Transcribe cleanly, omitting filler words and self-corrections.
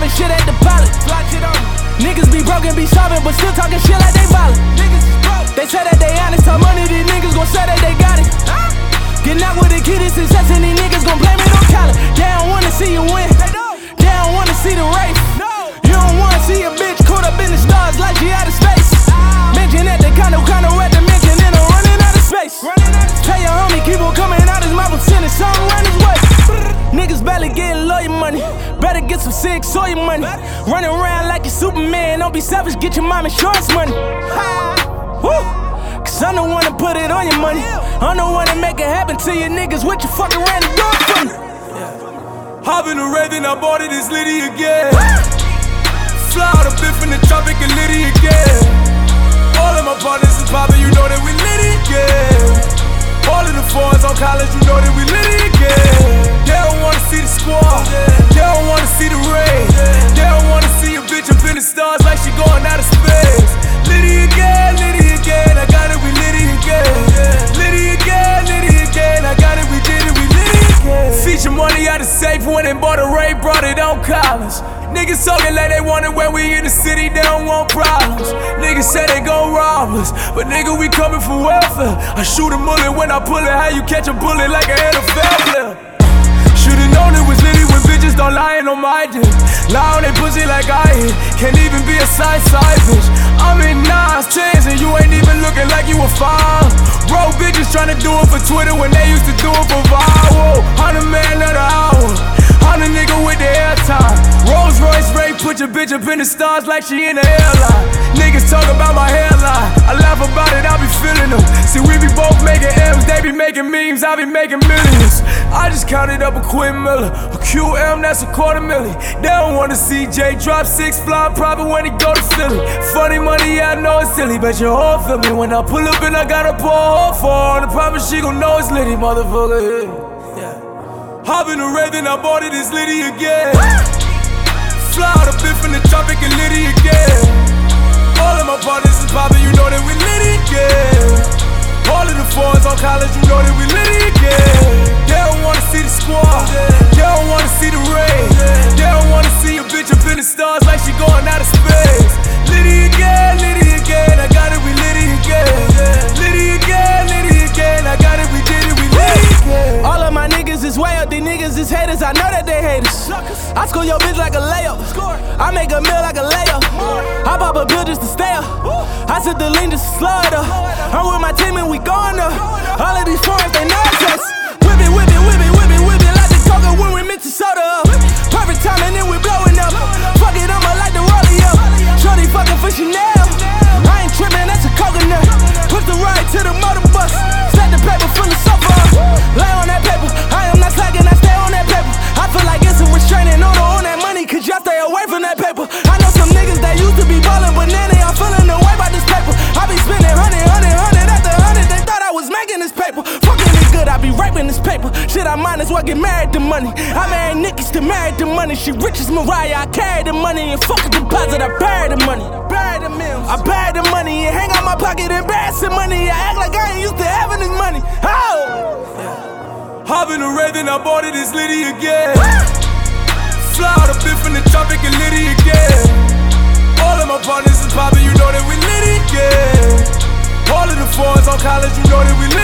dropping shit at the pilot. Niggas be broken, be solving, but still talking shit like they violent. They say that they honest, how money these niggas gon' say that they got it. Getting out with the kid is success and these niggas gon' blame it on college. They don't wanna see you win, they don't wanna see the race. You don't wanna see a bitch caught up in the stars like she out of space. Mention that they kinda at the mention and I'm running out of space. Tell your homie keep on coming out his mouth and sending something around his way. Niggas barely getting lawyer money, better get some sick soy money. Running around like you Superman, don't be selfish, get your mom insurance money. Woo! Cause I'm the one to put it on your money. I'm the one to make it happen to you niggas. What you fucking ran the door for me? Hop in the Raven, I bought it, it's Liddy again. Fly out a bit from the tropic and Liddy again. All of my partners is poppin', you know that we Liddy again. All of the fours on college, you know that we Liddy again. They don't wanna see the squad, they don't wanna see the rain. They don't wanna see a bitch up in the stars like she going out of space. Liddy again, I got it, we Liddy again. Liddy again, I got it, we did it, we Liddy again. Feature money out of safe, went and bought a Ray, brought it on college. Niggas talking like they want it when we in the city, they don't want problems. Niggas say they gon' rob us, but nigga, we coming for welfare. I shoot a bullet when I pull it, how you catch a bullet like an NFL player? Should've known it was Liddy when bitches don't lying on my dick. Lie on they pussy like I hit, can't even be a side bitch. I'm in 9s, 10s, and you ain't even looking like you a 5. Bro, bitches tryna do it for Twitter when they used to do it for viral. I'm the man of the hour, I'm the nigga with the airtime. Rolls Royce Ray, put your bitch up in the stars like she in the airline. Niggas talk about my hairline, I laugh about it, I be feeling them. See, we be both making M's, they be making memes, I be making millions. I just counted up a Quinn Miller, a QM, that's a $250,000. They don't wanna see Jay drop 6 flying private when he go to Philly. Funny money, yeah, I know it's silly, but your whole feel me when I pull up and I got a pour hole for her. I promise she gon' know it's Liddy, motherfucker. Yeah. Hop in the Raven, I bought it, it's Liddy again. Fly out a bit from the tropic and Liddy again. All of my partners is poppin', you know that we Liddy again. All of the fours on college, you know that we Liddy again. They don't wanna see the squad, they don't wanna see the rain. They don't wanna see a bitch up in the stars like she going out of space. Liddy again, I got it, we Liddy again. Liddy again, I got it, we did it, we Liddy again. All of my niggas is way up, these niggas is haters, I know that they haters. I score your bitch like a layup, I make a meal like a layup. I pop a bill just to stay up, I said the lean just to slow it up. I'm with my team and we going up. All of these foreigns, they know us. Whip it like the coca when we mix the soda up. Perfect time and then we blowing up. Fuck it, I'ma like the rollie up. Shorty fucking for Chanel, I ain't tripping, that's a coconut. Push the ride to the motor bus, stack the paper full of sofa. Lay on that paper, I am not slacking, I stay on that paper. I feel like it's a restraining order on that money, cause y'all stay away from that paper. I know some niggas that used to be ballin', but now they all feeling the way about this paper. I be spending 100 after 100, they thought I was making this paper. Fucking it good, I be raping this paper. Shit, I might as well get married to money. I married Nikki, still married to money. She rich as Mariah, I carry the money. And fuck a deposit, I bury the money. I bury the money and hang out my pocket, embarrassing money. I act like I ain't used to having this money. Oh! Hop in the Raven, I bought it, it's Liddy again. Fly out a bit from the tropic and Liddy again. All of my partners is poppin', you know that we Liddy again. All of the fours on college, you know that we Liddy